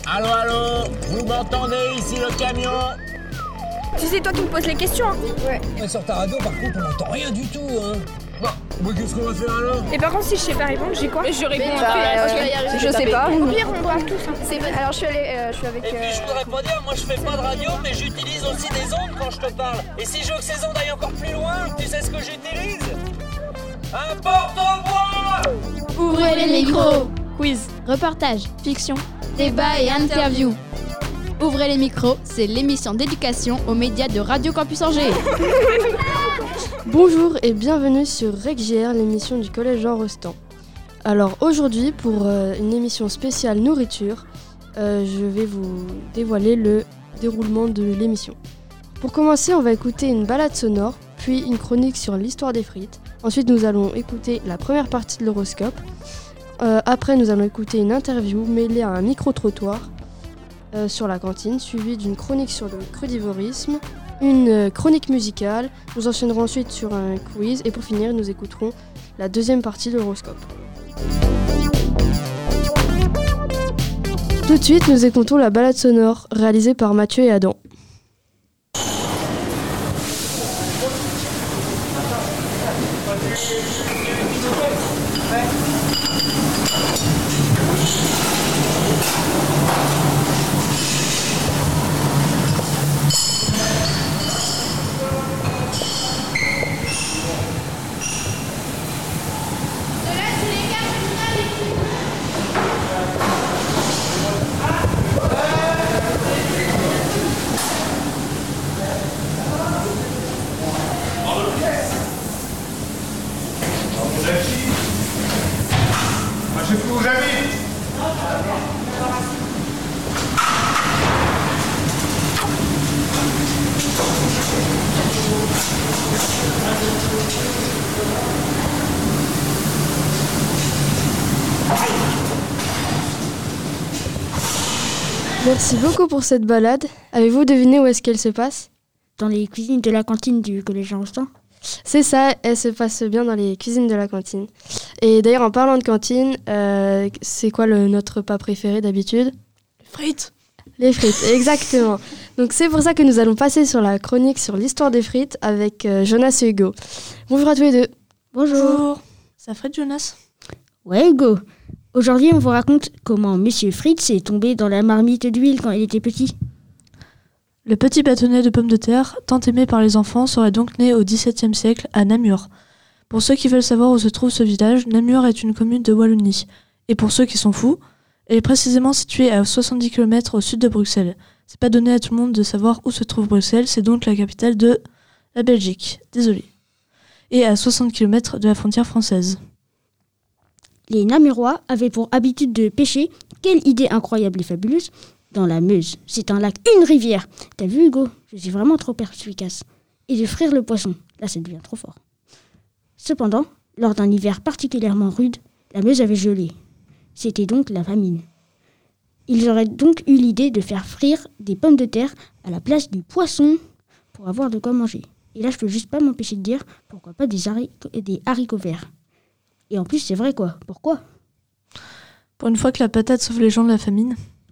Allô, vous m'entendez ici le camion? Tu sais, toi qui me poses les questions. Ouais. Mais sur ta radio, par contre, on n'entend rien du tout, hein. Bon, qu'est-ce qu'on va faire alors? Et par contre, si je sais pas répondre, j'ai quoi? Je réponds Je sais pas. Au pire, on voit tout ça. Alors je suis avec... Et puis je voudrais pas dire, moi je fais pas de radio, mais j'utilise aussi des ondes quand je te parle. Et si je veux que ces ondes aillent encore plus loin, tu sais ce que j'utilise? Un porte-voix! Ouvrez les micros. Quiz, reportage, fiction, débat et interview. Ouvrez les micros, c'est l'émission d'éducation aux médias de Radio Campus Angers. Bonjour et bienvenue sur RecGR, l'émission du Collège Jean Rostand. Alors aujourd'hui, pour une émission spéciale nourriture, je vais vous dévoiler le déroulement de l'émission. Pour commencer, on va écouter une balade sonore, puis une chronique sur l'histoire des frites. Ensuite, nous allons écouter la première partie de l'horoscope. Après, nous allons écouter une interview mêlée à un micro-trottoir sur la cantine, suivie d'une chronique sur le crudivorisme, une chronique musicale. Nous enchaînerons ensuite sur un quiz et pour finir, nous écouterons la deuxième partie de l'horoscope. Tout de suite, nous écoutons la balade sonore réalisée par Mathieu et Adam. Merci beaucoup pour cette balade. Avez-vous deviné où est-ce qu'elle se passe ? Dans les cuisines de la cantine du Collège Jean Rostand. C'est ça, elle se passe bien dans les cuisines de la cantine. Et d'ailleurs, en parlant de cantine, c'est quoi notre repas préféré d'habitude ? Les frites. Les frites, exactement. Donc c'est pour ça que nous allons passer sur la chronique sur l'histoire des frites avec Jonas et Hugo. Bonjour à tous les deux. Bonjour. Ça frite, Jonas ? Ouais, Hugo. Aujourd'hui, on vous raconte comment Monsieur Fritz est tombé dans la marmite d'huile quand il était petit. Le petit bâtonnet de pommes de terre, tant aimé par les enfants, serait donc né au XVIIe siècle à Namur. Pour ceux qui veulent savoir où se trouve ce village, Namur est une commune de Wallonie. Et pour ceux qui sont fous, elle est précisément située à 70 km au sud de Bruxelles. C'est pas donné à tout le monde de savoir où se trouve Bruxelles, c'est donc la capitale de la Belgique. Désolé. Et à 60 km de la frontière française. Les Namurois avaient pour habitude de pêcher, quelle idée incroyable et fabuleuse, dans la Meuse. C'est un lac, une rivière. T'as vu, Hugo ? Je suis vraiment trop perspicace. Et de frire le poisson. Là, ça devient trop fort. Cependant, lors d'un hiver particulièrement rude, la Meuse avait gelé. C'était donc la famine. Ils auraient donc eu l'idée de faire frire des pommes de terre à la place du poisson pour avoir de quoi manger. Et là, je peux juste pas m'empêcher de dire, pourquoi pas des haricots verts. Et en plus, c'est vrai quoi. Pourquoi ? Pour une fois que la patate sauve les gens de la famine.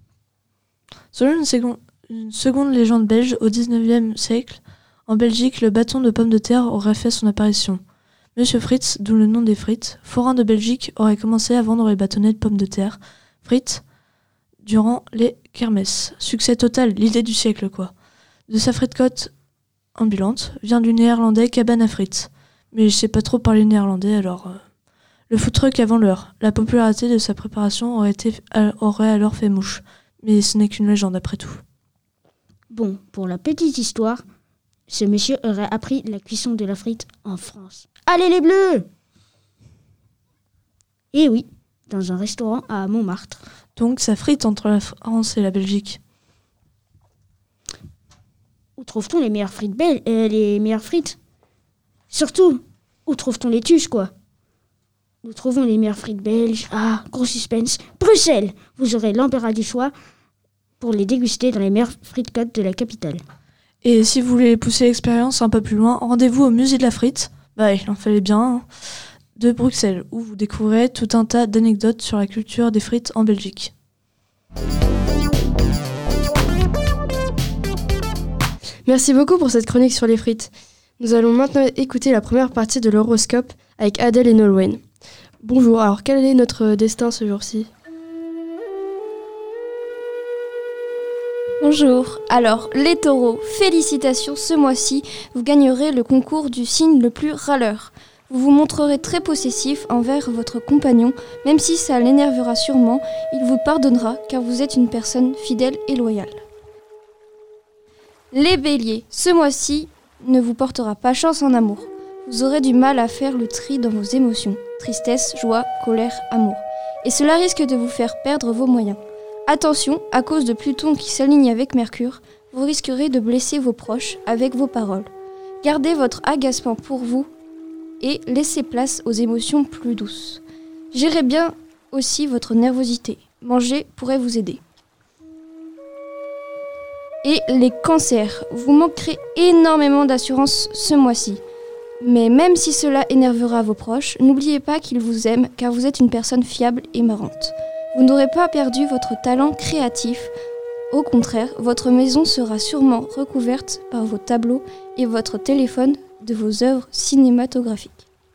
Selon une seconde légende belge, au XIXe siècle, en Belgique, le bâton de pommes de terre aurait fait son apparition. Monsieur Fritz, d'où le nom des frites, forain de Belgique, aurait commencé à vendre les bâtonnets de pommes de terre, frites, durant les kermesses. Succès total, l'idée du siècle quoi. De sa frite-côte ambulante vient du néerlandais cabane à frites. Mais je sais pas trop parler néerlandais alors... Le food truck avant l'heure. La popularité de sa préparation aurait alors fait mouche. Mais ce n'est qu'une légende après tout. Bon, pour la petite histoire, ce monsieur aurait appris la cuisson de la frite en France. Allez les bleus ! Et oui, dans un restaurant à Montmartre. Donc ça frite entre la France et la Belgique. Où trouve-t-on les meilleures frites Surtout, où trouve-t-on les tuches, quoi ? Nous trouvons les meilleures frites belges. Ah, gros suspense. Bruxelles ! Vous aurez l'embarras du choix pour les déguster dans les meilleures frites-côtes de la capitale. Et si vous voulez pousser l'expérience un peu plus loin, rendez-vous au musée de la frite, il en fallait bien, de Bruxelles, où vous découvrirez tout un tas d'anecdotes sur la culture des frites en Belgique. Merci beaucoup pour cette chronique sur les frites. Nous allons maintenant écouter la première partie de l'horoscope avec Adèle et Nolwenn. Bonjour, alors quel est notre destin ce jour-ci ? Bonjour. Alors, les taureaux, félicitations, ce mois-ci, vous gagnerez le concours du signe le plus râleur. Vous vous montrerez très possessif envers votre compagnon, même si ça l'énervera sûrement, il vous pardonnera car vous êtes une personne fidèle et loyale. Les béliers, ce mois-ci ne vous portera pas chance en amour. Vous aurez du mal à faire le tri dans vos émotions, tristesse, joie, colère, amour. Et cela risque de vous faire perdre vos moyens. Attention, à cause de Pluton qui s'aligne avec Mercure, vous risquerez de blesser vos proches avec vos paroles. Gardez votre agacement pour vous et laissez place aux émotions plus douces. Gérez bien aussi votre nervosité. Manger pourrait vous aider. Et les cancers, vous manquerez énormément d'assurance ce mois-ci. Mais même si cela énervera vos proches, n'oubliez pas qu'ils vous aiment car vous êtes une personne fiable et marrante. Vous n'aurez pas perdu votre talent créatif. Au contraire, votre maison sera sûrement recouverte par vos tableaux et votre téléphone de vos œuvres cinématographiques.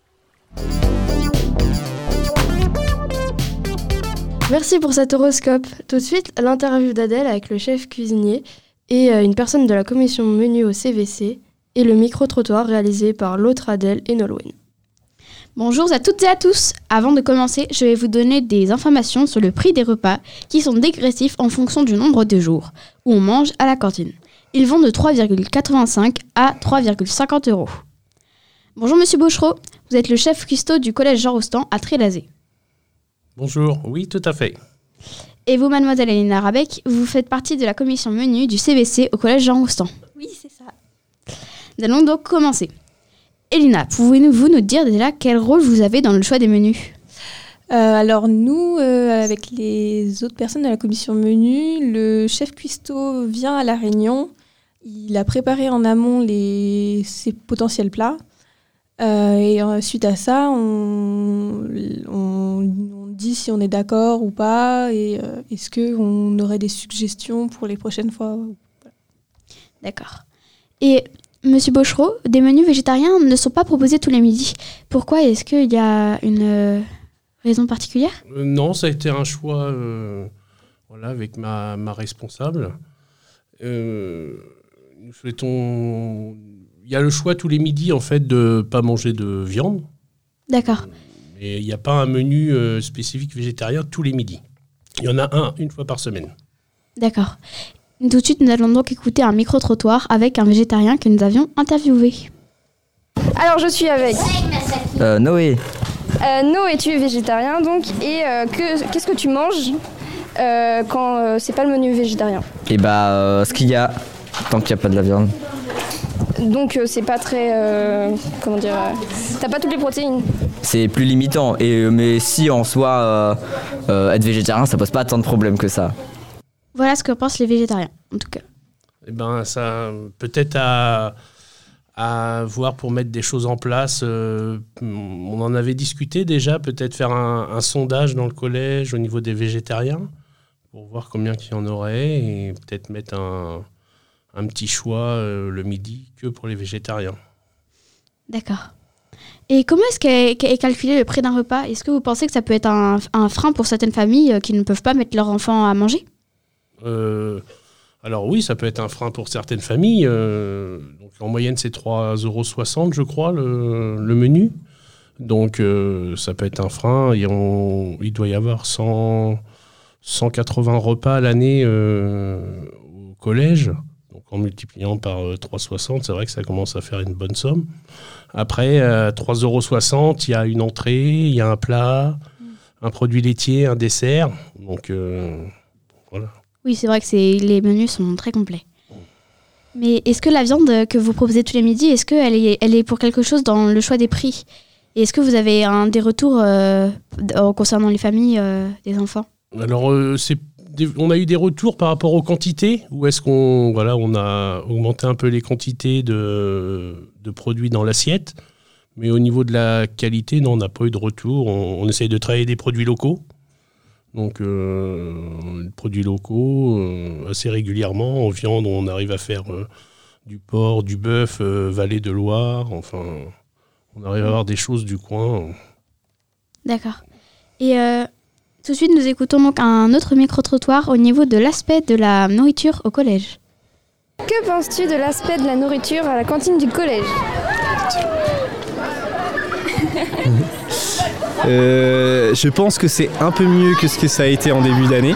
Merci pour cet horoscope. Tout de suite, l'interview d'Adèle avec le chef cuisinier et une personne de la commission menu au CVC et le micro-trottoir réalisé par l'autre Adèle et Nolwenn. Bonjour à toutes et à tous. Avant de commencer, je vais vous donner des informations sur le prix des repas qui sont dégressifs en fonction du nombre de jours où on mange à la cantine. Ils vont de 3,85 à 3,50 €. Bonjour Monsieur Bochereau, vous êtes le chef cuistot du collège Jean Rostand à Trélazé. Bonjour, oui tout à fait. Et vous, mademoiselle Elena Rabec, vous faites partie de la commission menu du CVC au collège Jean Rostand. Oui, c'est ça. Nous allons donc commencer. Elina, pouvez-vous nous dire déjà quel rôle vous avez dans le choix des menus ? Alors nous, avec les autres personnes de la commission menu, le chef cuistot vient à la réunion, il a préparé en amont ses potentiels plats et suite à ça, on dit si on est d'accord ou pas et est-ce qu'on aurait des suggestions pour les prochaines fois. D'accord. Et Monsieur Bochereau, des menus végétariens ne sont pas proposés tous les midis. Pourquoi ? Est-ce qu'il y a une raison particulière ? Non, ça a été un choix avec ma responsable. Nous souhaitons... Il y a le choix tous les midis en fait, de ne pas manger de viande. D'accord. Mais il n'y a pas un menu spécifique végétarien tous les midis. Il y en a une fois par semaine. D'accord. Tout de suite, nous allons donc écouter un micro-trottoir avec un végétarien que nous avions interviewé. Alors, je suis avec Noé. Noé, tu es végétarien donc, et qu'est-ce que tu manges quand c'est pas le menu végétarien ? Et ce qu'il y a, tant qu'il n'y a pas de la viande. Donc c'est pas très... t'as pas toutes les protéines. C'est plus limitant, mais si en soi, être végétarien, ça pose pas tant de problèmes que ça. Voilà ce que pensent les végétariens, en tout cas. Ça peut-être à voir pour mettre des choses en place. On en avait discuté déjà, peut-être faire un sondage dans le collège au niveau des végétariens pour voir combien qu'il y en aurait et peut-être mettre un petit choix le midi que pour les végétariens. D'accord. Et comment est-ce qu'est calculé le prix d'un repas ? Est-ce que vous pensez que ça peut être un frein pour certaines familles qui ne peuvent pas mettre leurs enfants à manger ? Alors oui, ça peut être un frein pour certaines familles. Donc en moyenne, c'est 3,60 €, je crois, le menu. Donc ça peut être un frein. Et il doit y avoir 180 repas à l'année au collège. Donc en multipliant par 3,60, c'est vrai que ça commence à faire une bonne somme. Après, 3,60 €, il y a une entrée, il y a un plat, un produit laitier, un dessert. Donc voilà. Oui, c'est vrai que les menus sont très complets. Mais est-ce que la viande que vous proposez tous les midis, est-ce qu'elle est pour quelque chose dans le choix des prix ? Et est-ce que vous avez des retours concernant les familles des enfants ? Alors, on a eu des retours par rapport aux quantités, ou est-ce qu'on a augmenté un peu les quantités de produits dans l'assiette, mais au niveau de la qualité, non, on n'a pas eu de retour. On essaye de travailler des produits locaux. Donc, produits locaux assez régulièrement. En viande, on arrive à faire du porc, du bœuf, vallée de Loire. Enfin, on arrive à avoir des choses du coin. D'accord. Et tout de suite, nous écoutons donc un autre micro-trottoir au niveau de l'aspect de la nourriture au collège. Que penses-tu de l'aspect de la nourriture à la cantine du collège ? Je pense que c'est un peu mieux que ce que ça a été en début d'année.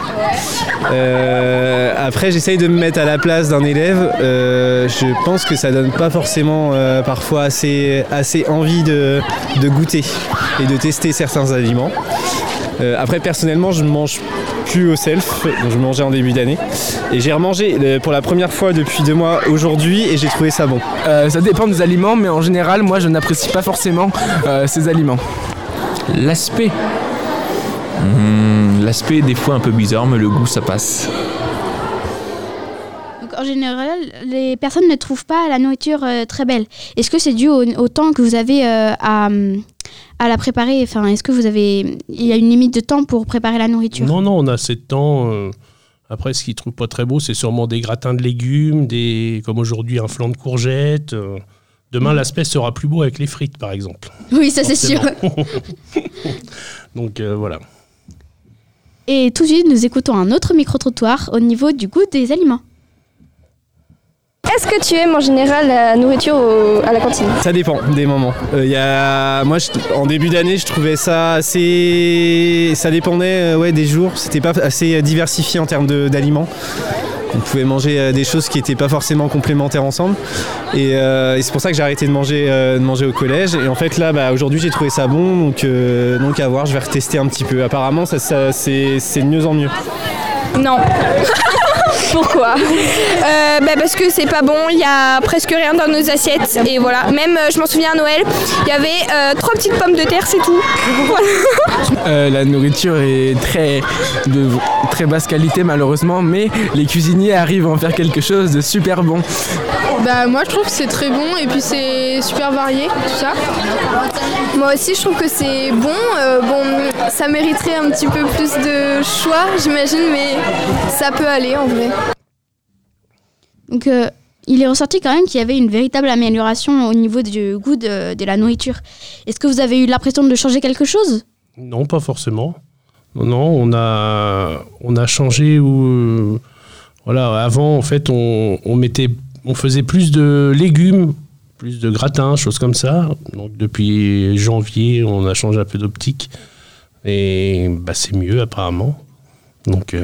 Après, j'essaye de me mettre à la place d'un élève. Je pense que ça donne pas forcément parfois assez envie de goûter et de tester certains aliments. Après, personnellement, je mange plus au self, donc je mangeais en début d'année. Et j'ai remangé pour la première fois depuis 2 mois aujourd'hui et j'ai trouvé ça bon. Ça dépend des aliments, mais en général, moi, je n'apprécie pas forcément ces aliments. L'aspect. L'aspect est des fois un peu bizarre, mais le goût, ça passe. Donc, en général, les personnes ne trouvent pas la nourriture très belle. Est-ce que c'est dû au temps que vous avez à la préparer ? Enfin, est-ce que il y a une limite de temps pour préparer la nourriture ? Non, on a assez de temps. Après, ce qu'ils ne trouvent pas très beau, c'est sûrement des gratins de légumes, comme aujourd'hui un flan de courgettes. Demain, l'aspect sera plus beau avec les frites, par exemple. Oui, ça c'est sûr. Donc, voilà. Et tout de suite, nous écoutons un autre micro-trottoir au niveau du goût des aliments. Est-ce que tu aimes en général la nourriture à la cantine ? Ça dépend des moments. Moi, en début d'année, je trouvais ça assez... Ça dépendait des jours. C'était pas assez diversifié en termes d'aliments. On pouvait manger des choses qui n'étaient pas forcément complémentaires ensemble. Et c'est pour ça que j'ai arrêté de manger au collège. Et en fait, là, aujourd'hui, j'ai trouvé ça bon. Donc à voir, je vais retester un petit peu. Apparemment, c'est de mieux en mieux. Non. Pourquoi ? Parce que c'est pas bon, il y a presque rien dans nos assiettes et voilà. Même je m'en souviens à Noël, il y avait 3 petites pommes de terre, c'est tout. Voilà. La nourriture est de très basse qualité malheureusement, mais les cuisiniers arrivent à en faire quelque chose de super bon. Moi je trouve que c'est très bon et puis c'est super varié tout ça. Moi aussi je trouve que c'est bon. Ça mériterait un petit peu plus de choix j'imagine, mais ça peut aller en vrai. Donc il est ressorti quand même qu'il y avait une véritable amélioration au niveau du goût de la nourriture. Est-ce que vous avez eu l'impression de changer quelque chose ? Non, pas forcément. Non, on a changé où... avant en fait on faisait plus de légumes, plus de gratins, choses comme ça. Donc depuis janvier, on a changé un peu d'optique. Et c'est mieux apparemment. Donc...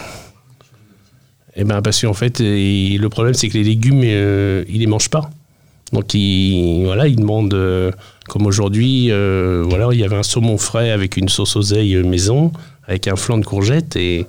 parce qu'en fait, le problème, c'est que les légumes, ils les mangent pas. Donc, ils demandent, comme aujourd'hui, il y avait un saumon frais avec une sauce oseille maison, avec un flan de courgettes, et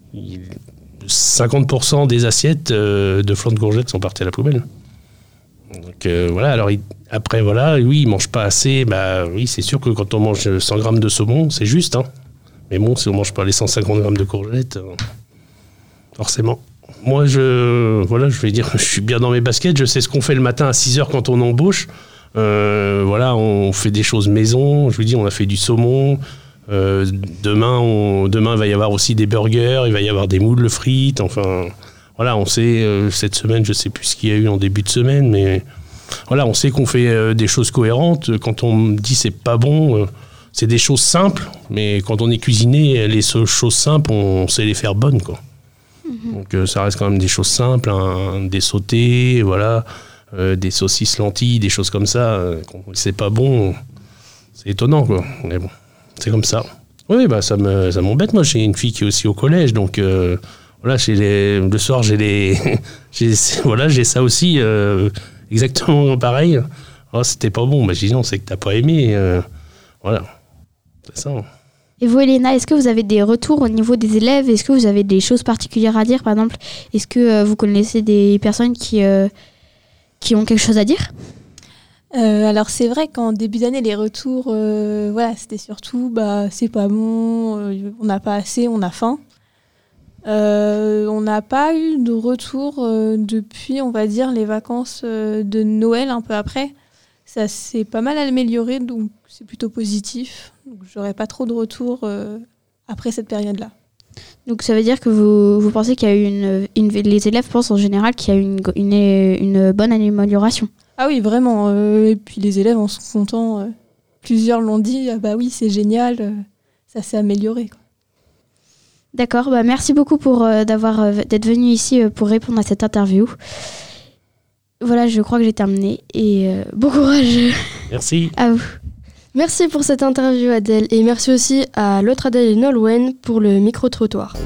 50% des assiettes de flan de courgettes sont parties à la poubelle. Donc, alors, après, oui, ils mangent pas assez. Oui, c'est sûr que quand on mange 100 grammes de saumon, c'est juste, hein. Mais bon, si on mange pas les 150 grammes de courgettes, forcément. Moi, je vais dire, je suis bien dans mes baskets, je sais ce qu'on fait le matin à 6h quand on embauche. On fait des choses maison, je vous dis, on a fait du saumon. Demain, il va y avoir aussi des burgers, il va y avoir des moules frites, enfin... on sait, cette semaine, je sais plus ce qu'il y a eu en début de semaine, mais... on sait qu'on fait des choses cohérentes. Quand on dit c'est pas bon, c'est des choses simples, mais quand on est cuisinier, les choses simples, on sait les faire bonnes, quoi. Donc ça reste quand même des choses simples, des sautés, des saucisses lentilles, des choses comme ça. Quand c'est pas bon, c'est étonnant, quoi. Mais bon, c'est comme ça. Oui, ça m'embête. Moi, j'ai une fille qui est aussi au collège, donc le soir j'ai j'ai ça aussi exactement pareil. Oh, c'était pas bon. Je dis non, c'est que t'as pas aimé. C'est ça. Et vous, Elena, est-ce que vous avez des retours au niveau des élèves ? Est-ce que vous avez des choses particulières à dire, par exemple ? Est-ce que vous connaissez des personnes qui ont quelque chose à dire ? Alors c'est vrai qu'en début d'année, les retours, c'était surtout c'est pas bon, on n'a pas assez, on a faim. On n'a pas eu de retour depuis, on va dire, les vacances de Noël, un peu après. Ça s'est pas mal amélioré, donc c'est plutôt positif. Donc j'aurais pas trop de retour après cette période-là. Donc ça veut dire que vous pensez qu'il y a eu les élèves pensent en général qu'il y a eu une bonne amélioration. Ah oui, vraiment. Et puis les élèves en sont contents. Plusieurs l'ont dit, ah bah oui, c'est génial, ça s'est amélioré, quoi. D'accord, bah merci beaucoup d'être venu ici pour répondre à cette interview. Voilà, je crois que j'ai terminé et bon courage. Merci. À vous. Merci pour cette interview Adèle et merci aussi à l'autre Adèle et Nolwenn pour le micro-trottoir.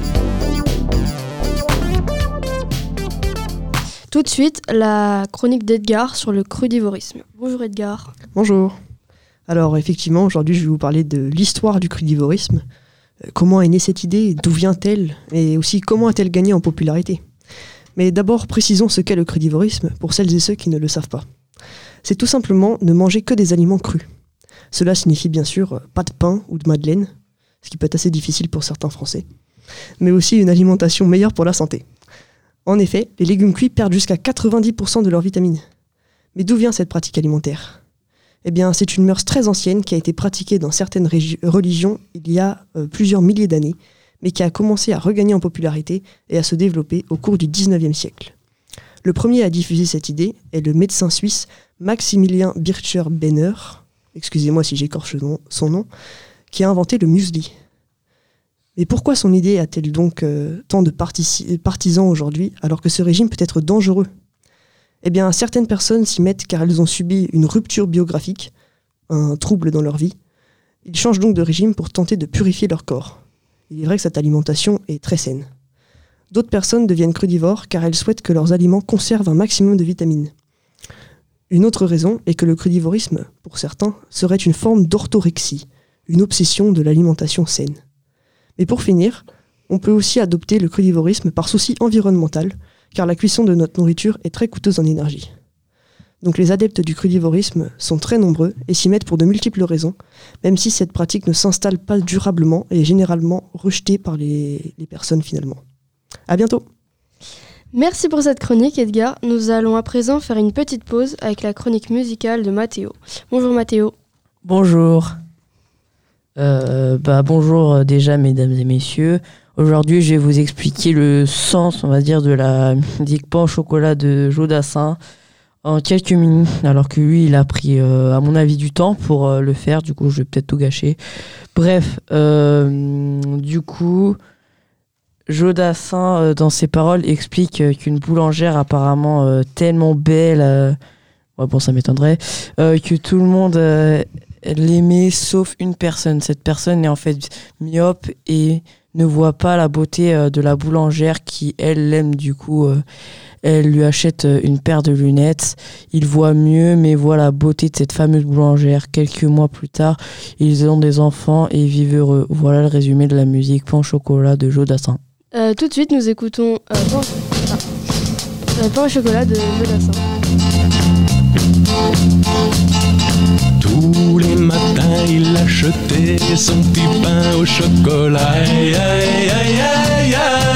Tout de suite, la chronique d'Edgar sur le crudivorisme. Bonjour Edgar. Bonjour. Alors effectivement, aujourd'hui je vais vous parler de l'histoire du crudivorisme. Comment est née cette idée, d'où vient-elle et aussi comment a-t-elle gagné en popularité. Mais d'abord précisons ce qu'est le crudivorisme pour celles et ceux qui ne le savent pas. C'est tout simplement ne manger que des aliments crus. Cela signifie bien sûr pas de pain ou de madeleine, ce qui peut être assez difficile pour certains Français, mais aussi une alimentation meilleure pour la santé. En effet, les légumes cuits perdent jusqu'à 90% de leurs vitamines. Mais d'où vient cette pratique alimentaire ? Eh bien, c'est une mœurs très ancienne qui a été pratiquée dans certaines religions il y a plusieurs milliers d'années, mais qui a commencé à regagner en popularité et à se développer au cours du 19e siècle. Le premier à diffuser cette idée est le médecin suisse Maximilien Bircher-Benner, excusez-moi si j'écorche son nom, qui a inventé le muesli. Mais pourquoi son idée a-t-elle donc tant de partisans aujourd'hui, alors que ce régime peut être dangereux ? Eh bien, certaines personnes s'y mettent car elles ont subi une rupture biographique, un trouble dans leur vie. Ils changent donc de régime pour tenter de purifier leur corps. Il est vrai que cette alimentation est très saine. D'autres personnes deviennent crudivores car elles souhaitent que leurs aliments conservent un maximum de vitamines. Une autre raison est que le crudivorisme, pour certains, serait une forme d'orthorexie, une obsession de l'alimentation saine. Mais pour finir, on peut aussi adopter le crudivorisme par souci environnemental, car la cuisson de notre nourriture est très coûteuse en énergie. Donc les adeptes du crudivorisme sont très nombreux et s'y mettent pour de multiples raisons, même si cette pratique ne s'installe pas durablement et est généralement rejetée par les personnes finalement. À bientôt. Merci pour cette chronique Edgar. Nous allons à présent faire une petite pause avec la chronique musicale de Mathéo. Bonjour Mathéo. Bonjour. Bonjour déjà mesdames et messieurs. Aujourd'hui, je vais vous expliquer le sens, on va dire, de la musique pain au chocolat de Joe Dassin en quelques minutes, alors que lui, il a pris, à mon avis, du temps pour le faire. Du coup, je vais peut-être tout gâcher. Bref, du coup, Joe Dassin, dans ses paroles, explique qu'une boulangère apparemment tellement belle, ça m'étonnerait, que tout le monde l'aimait, sauf une personne. Cette personne est en fait myope et ne voit pas la beauté de la boulangère qui, elle, l'aime. Du coup, elle lui achète une paire de lunettes. Il voit mieux, mais voit la beauté de cette fameuse boulangère. Quelques mois plus tard, ils ont des enfants et vivent heureux. Voilà le résumé de la musique Pain au chocolat de Joe Dassin. Tout de suite, nous écoutons Pain au chocolat de Joe Dassin. Tous les matins, il achetait son petit pain au chocolat. Aïe, aïe, aïe, aïe,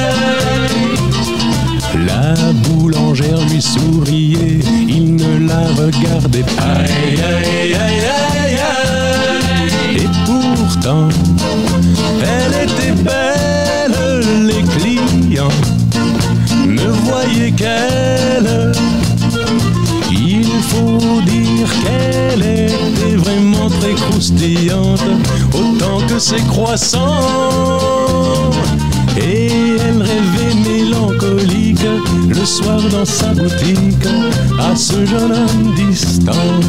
aïe. La boulangère lui souriait, il ne la regardait pas. Aïe, aïe, aïe, aïe, aïe. Et pourtant, elle était belle, les clients ne voyaient qu'elle. Il faut dire qu'elle était vraiment très croustillante, autant que ses croissants. Et elle rêvait mélancolique le soir dans sa boutique à ce jeune homme distant.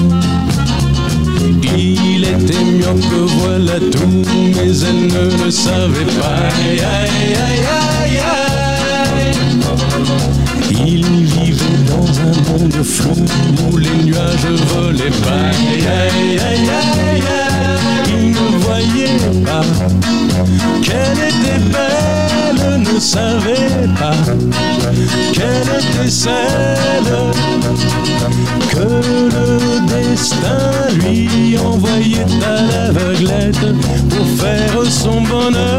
Il était mieux que voilà tout, mais elle ne le savait pas. Aïe, aïe, aïe, aïe, aïe. Il vivait dans un monde flou où les nuages volaient pas. Aïe, aïe, aïe, aïe, aïe. Il ne voyait pas qu'elle était belle, ne savait pas qu'elle était celle que le destin lui envoyait à l'aveuglette pour faire son bonheur.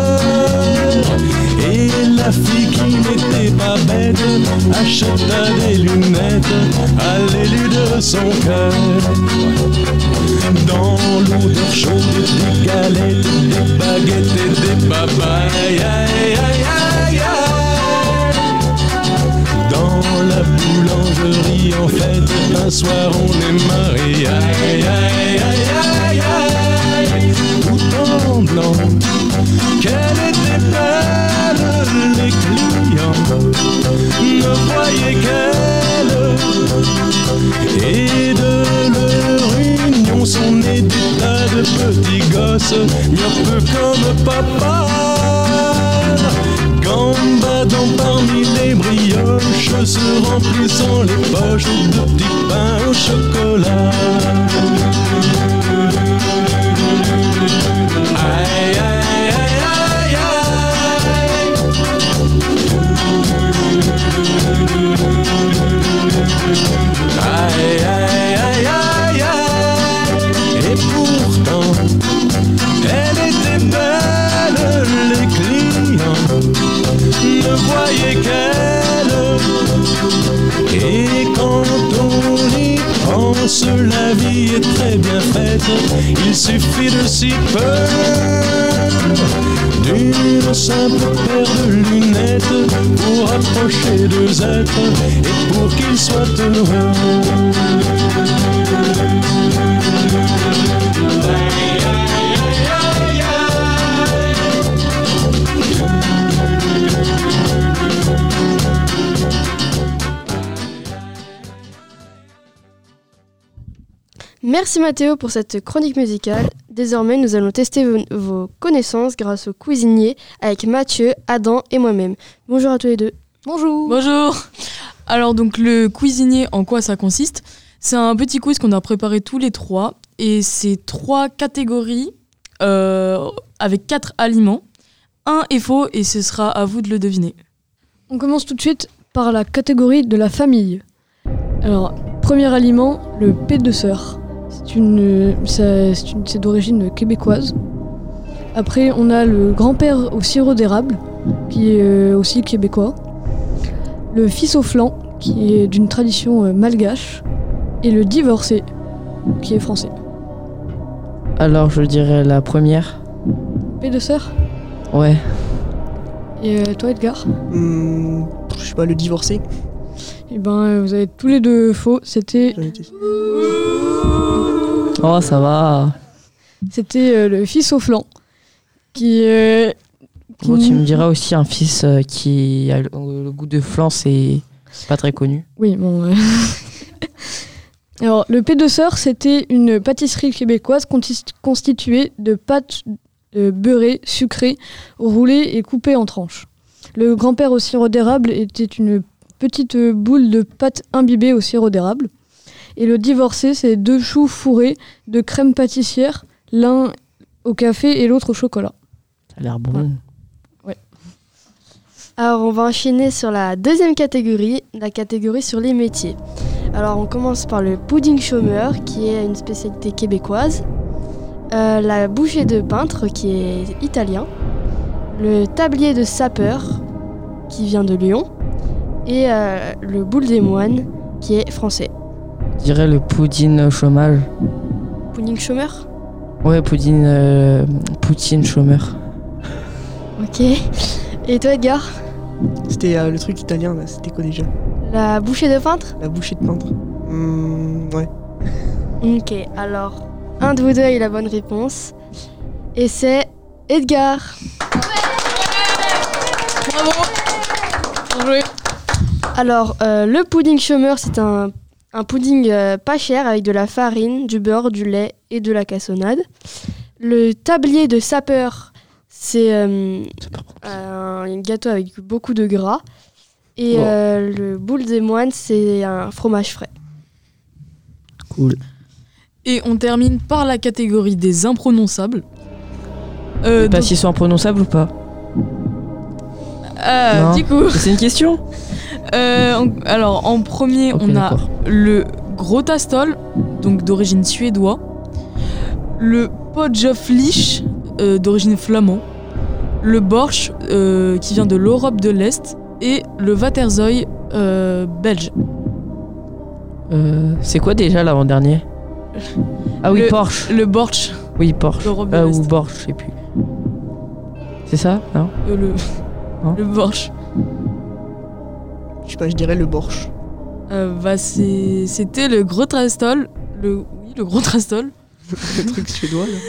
Et la fille qui n'était pas bête acheta des lunettes à l'élu de son cœur. Dans l'odeur chaude des galettes, des baguettes et des papayes. Aïe, aïe, un soir on est mariés. Aïe, aïe, aïe, aïe, aïe, tout en blanc. Qu'elle était belle, les clients ne voyaient qu'elle. Et de leur union sont nés des tas de petits gosses, un peu comme papa. Gambadant parmi les brioches, se remplissant les poches de petits pains au chocolat. Aïe, aïe, aïe, aïe, aïe, aïe, aïe, aïe, aïe. Et pourtant, elle était belle, les clients ne voyaient qu'elle. Et quand on y pense, la vie est très bien faite. Il suffit de si peu, d'une simple paire de lunettes, pour approcher deux êtres et pour qu'ils soient heureux. Merci Mathéo pour cette chronique musicale. Désormais, nous allons tester vos connaissances grâce au cuisinier avec Mathieu, Adam et moi-même. Bonjour à tous les deux. Bonjour. Bonjour. Alors donc le cuisinier, en quoi ça consiste ? C'est un petit quiz qu'on a préparé tous les trois et c'est 3 catégories avec 4 aliments. Un est faux et ce sera à vous de le deviner. On commence tout de suite par la catégorie de la famille. Alors, premier aliment, le pet de sœur. C'est d'origine québécoise. Après, on a le grand-père au sirop d'érable, qui est aussi québécois. Le fils au flan, qui est d'une tradition malgache. Et le divorcé, qui est français. Alors, je dirais la première. Pet de sœur ? Ouais. Et toi, Edgar ? Je sais pas, le divorcé. Eh ben, vous avez tous les deux faux. C'était... Oh, ça va. C'était le fils au flan. Bon, tu me diras aussi un fils qui a le goût de flan, c'est pas très connu. Oui, bon... Alors, le pet de sœur, c'était une pâtisserie québécoise constituée de pâtes beurrées, sucrées, roulées et coupées en tranches. Le grand-père au sirop d'érable était une petite boule de pâte imbibée au sirop d'érable. Et le divorcé, c'est 2 choux fourrés de crème pâtissière, l'un au café et l'autre au chocolat. Ça a l'air bon. Ouais. Alors, on va enchaîner sur la deuxième catégorie, la catégorie sur les métiers. Alors, on commence par le pudding chômeur, qui est une spécialité québécoise. La bouchée de peintre, qui est italien. Le tablier de sapeur, qui vient de Lyon. Et le boule des moines, qui est français. Je dirais le pudding chômage. Pudding chômeur ? Ouais, poutine chômeur. Ok. Et toi, Edgar ? C'était le truc italien, là. C'était quoi déjà ? La bouchée de peintre ? La bouchée de peintre. Ouais. Ok, alors, un de vous deux a eu la bonne réponse. Et c'est Edgar. Bravo. Bien joué. Alors, le pudding chômeur, c'est un pudding pas cher avec de la farine, du beurre, du lait et de la cassonade. Le tablier de sapeur, c'est un gâteau avec beaucoup de gras. Et le boule des moines, c'est un fromage frais. Cool. Et on termine par la catégorie des imprononçables. S'ils sont imprononçables ou pas ? Du coup... C'est une question ? Alors, en premier, okay, on a le Grotastol, donc d'origine suédois. Le Pojoflich, d'origine flamand. Le Borsch, qui vient de l'Europe de l'Est. Et le Waterzooi, belge. C'est quoi déjà l'avant-dernier ? Ah oui, Porsche. Le Borsch. Oui, Porsche. L'Europe de l'Est. Ou Borsch, je sais plus. C'est ça, non ? Le Borsch. Je sais pas, je dirais le Borsch. C'était le gros trastol. Le gros trastol. Le truc suédois, là.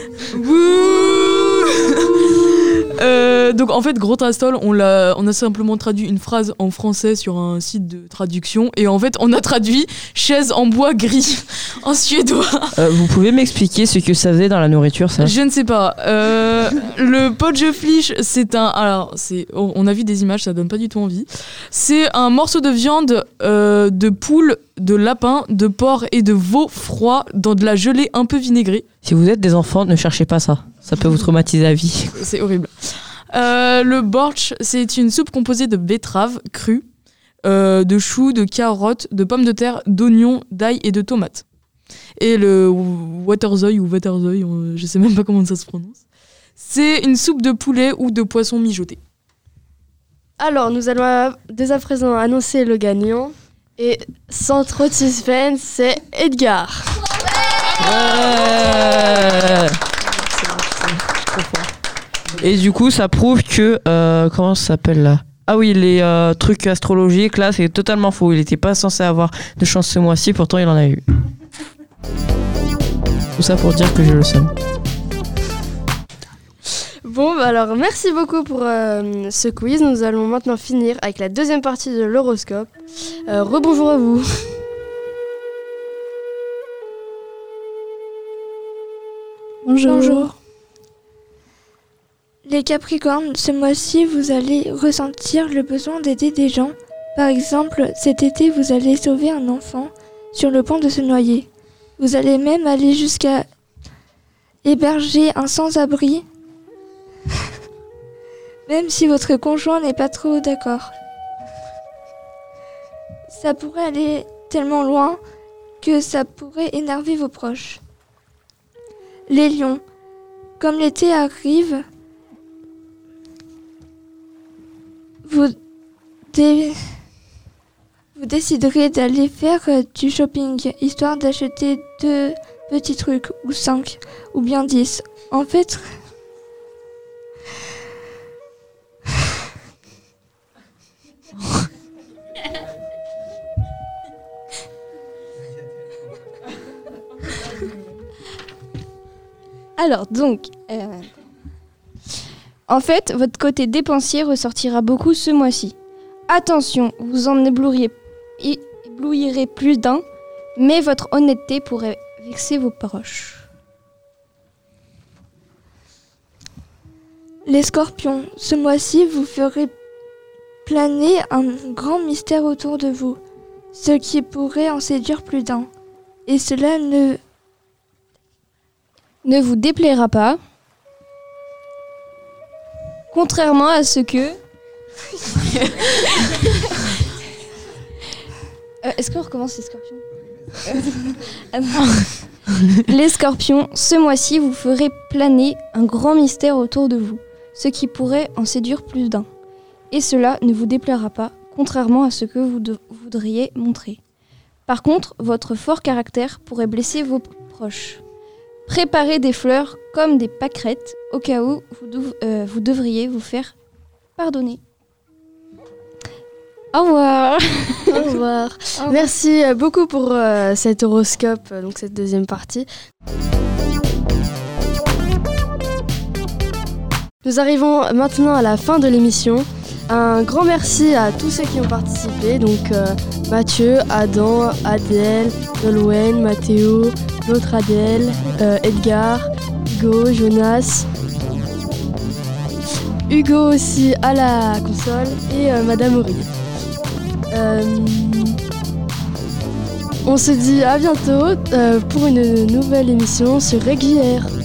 Donc en fait, gros trastol, on a simplement traduit une phrase en français sur un site de traduction et en fait on a traduit chaise en bois gris en suédois. Vous pouvez m'expliquer ce que ça faisait dans la nourriture, ça? Je ne sais pas. Le Podjeflish, on a vu des images, ça donne pas du tout envie. C'est un morceau de viande de poule, de lapin, de porc et de veau froid dans de la gelée un peu vinaigrée. Si vous êtes des enfants, ne cherchez pas ça. Ça peut vous traumatiser à vie. C'est horrible. Le borsch, c'est une soupe composée de betteraves crues, de choux, de carottes, de pommes de terre, d'oignons, d'ail et de tomates. Et le waterzooi ou waterzooi, je sais même pas comment ça se prononce, c'est une soupe de poulet ou de poisson mijoté. Alors, nous allons dès à présent annoncer le gagnant. Et sans trop de suspense, c'est Edgar. Ouais. Et du coup, ça prouve que... comment ça s'appelle là? Ah oui, les trucs astrologiques, là, c'est totalement faux. Il n'était pas censé avoir de chance ce mois-ci, pourtant il en a eu. Tout ça pour dire que j'ai le seum. Bon, bah alors merci beaucoup pour ce quiz. Nous allons maintenant finir avec la deuxième partie de l'horoscope. Rebonjour à vous. Bonjour. Les Capricornes, ce mois-ci, vous allez ressentir le besoin d'aider des gens. Par exemple, cet été, vous allez sauver un enfant sur le point de se noyer. Vous allez même aller jusqu'à héberger un sans-abri, même si votre conjoint n'est pas trop d'accord. Ça pourrait aller tellement loin que ça pourrait énerver vos proches. Les lions, comme l'été arrive, vous déciderez d'aller faire du shopping, histoire d'acheter 2 petits trucs, ou 5, ou bien 10. En fait... Alors donc, en fait, votre côté dépensier ressortira beaucoup ce mois-ci. Attention, vous en éblouirez plus d'un, mais votre honnêteté pourrait vexer vos proches. Les scorpions, ce mois-ci, vous ferez planer un grand mystère autour de vous, ce qui pourrait en séduire plus d'un. Et cela ne vous déplaira pas, contrairement à ce que... Est-ce qu'on recommence les scorpions? Les scorpions, ce mois-ci, vous ferez planer un grand mystère autour de vous, ce qui pourrait en séduire plus d'un. Et cela ne vous déplaira pas, contrairement à ce que vous voudriez montrer. Par contre, votre fort caractère pourrait blesser vos proches. Préparez des fleurs comme des pâquerettes au cas où vous devriez vous faire pardonner. Au revoir. Au revoir. Merci beaucoup pour cet horoscope, donc cette deuxième partie. Nous arrivons maintenant à la fin de l'émission. Un grand merci à tous ceux qui ont participé, donc Mathieu, Adam, Adèle, Nolwenn, Mathéo, l'autre Adèle, Edgar, Hugo, Jonas, Hugo aussi à la console et Madame Aurélie. On se dit à bientôt pour une nouvelle émission sur RegJR.